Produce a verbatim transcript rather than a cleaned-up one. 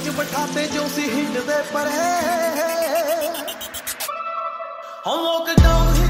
ਚ ਬਿਠਾਤੇ ਜੋ ਸੀ ਹਿੰਡ ਦੇ ਪਰੇ ਹਾਂ ਲੋਕਡਾਊਨ